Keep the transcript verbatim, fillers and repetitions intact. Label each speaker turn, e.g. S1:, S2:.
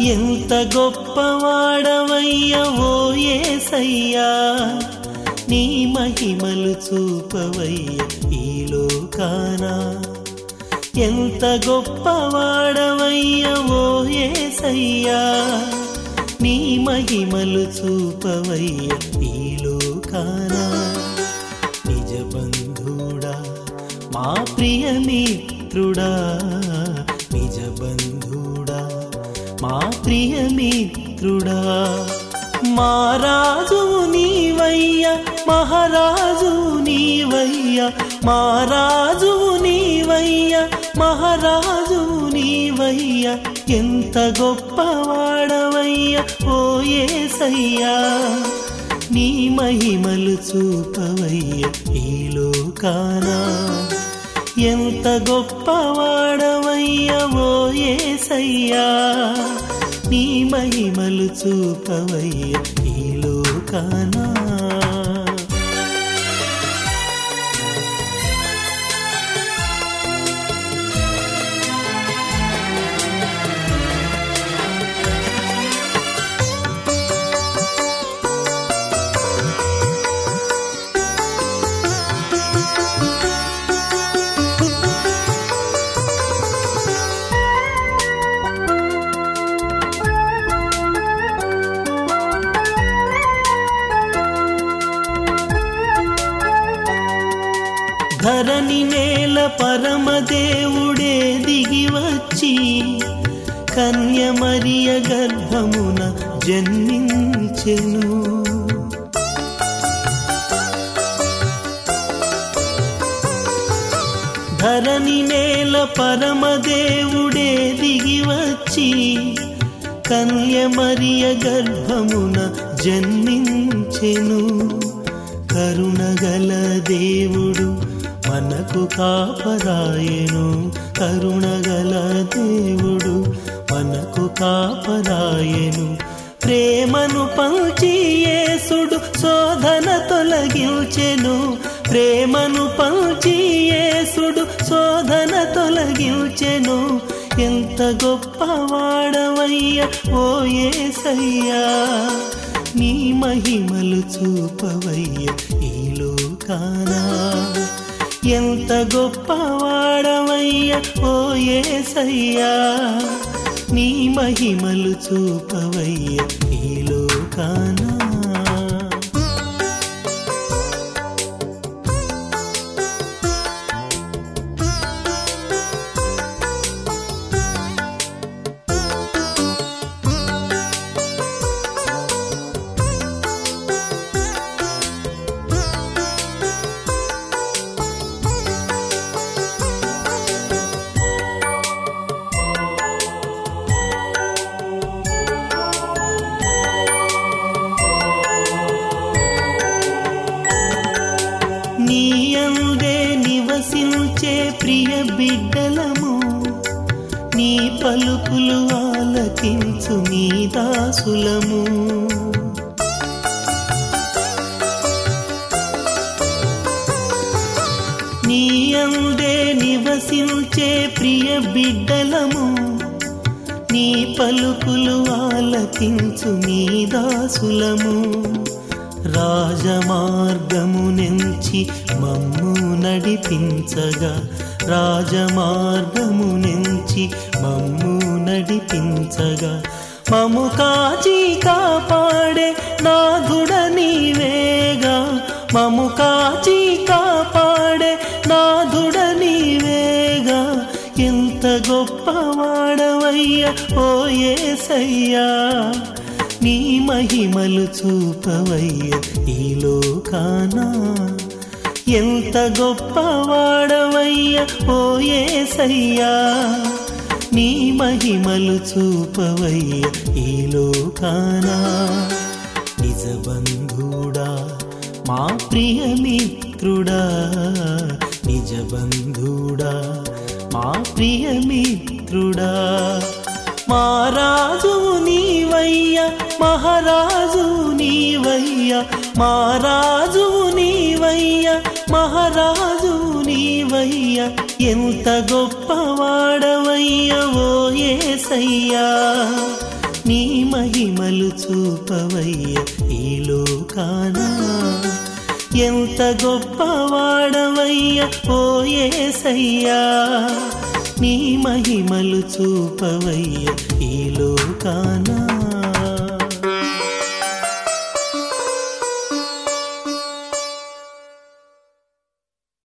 S1: ఎంత గొప్పవాడవయ్య ఓ యేసయ్యా, నీ మహిమలు చూపవయ్య ఈ లోకాన. ఎంత గొప్పవాడవయ్య ఓ యేసయ్యా, నీ మహిమలు చూపవయ్య ఈ లోకాన. నిజ బంధుడా మా ప్రియమిత్రుడా, నిజ బంధుడా మా ప్రియమిత్రుడా, మా రాజు నీవయ్య మహారాజు నీవయ్య, మా రాజు నీవయ్య మహారాజు నీవయ్య. ఎంత గొప్పవాడవయ్య ఓ యేసయ్యా, నీ మహిమలు చూపవయ్య ఈ లోకాన. ఎంత గొప్పవాడవయ్య ఓ యేసయ్యా, నీ మహిమలు చూపవయ్య ఈ లోకాన. ధరణి నేల పరమదేవుడే దిగి వచ్చి కన్య మరియ గర్భమున జన్మించెను. ధరణి నేల పరమదేవుడే దిగి వచ్చి కన్య మరియ గర్భమున జన్మించెను. కరుణగల దేవుడు మనకు కాపరాయెను, కరుణగల దేవుడు మనకు కాపరాయెను. ప్రేమను పంచి యేసుడు శోధన తొలగించెను, ప్రేమను పంచి యేసుడు శోధన తొలగించెను. ఎంత గొప్పవాడవయ్య ఓ యేసయ్యా, నీ మహిమలు చూపవయ్య ఈ లోకాన. ఎంత గొప్పవాడవయ్య ఓ యేసయ్యా, నీ మహిమలు చూపవయ్య ఈ లోకాన. నీయందే నివసించే ప్రియ బిడ్డలము, నీ పలుకులు ఆలకించు నీ దాసులము. నీయందే నివసించే ప్రియ బిడ్డలము, నీ పలుకులు ఆలకించు నీ దాసులము. రాజమార్గము నుంచి మమ్ము నడిపించగా, రాజమార్గము నుంచి మమ్ము నడిపించగా, మము కాచి కాపాడే నాథుడ నీవేగా, మము కాచి కాపాడే నాథుడ నీవేగా. ఎంత గొప్పవాడవయ్య ఓ యేసయ్యా, నీ మహిమలు చూపవయ్య ఈ లోకాన. ఎంత గొప్పవాడవయ్య ఓ యేసయ్యా, నీ మహిమలు చూపవయ్య ఈ లోకాన. నిజ బంధుడా మా ప్రియమిత్రుడా, నిజ బంధుడా మా ప్రియమిత్రుడా, మా రాజు నీవయ్య మహారాజు నీవయ్య, మా రాజు నీవయ్య మహారాజు నీవయ్య. ఎంత గొప్పవాడవయ్య ఓ యేసయ్యా, నీ మహిమలు చూపవయ్య ఈ లోకాన. ఎంత గొప్పవాడవయ్య ఓ యేసయ్యా, నీ మహిమలు చూపవయ్య ఈ లోకాన.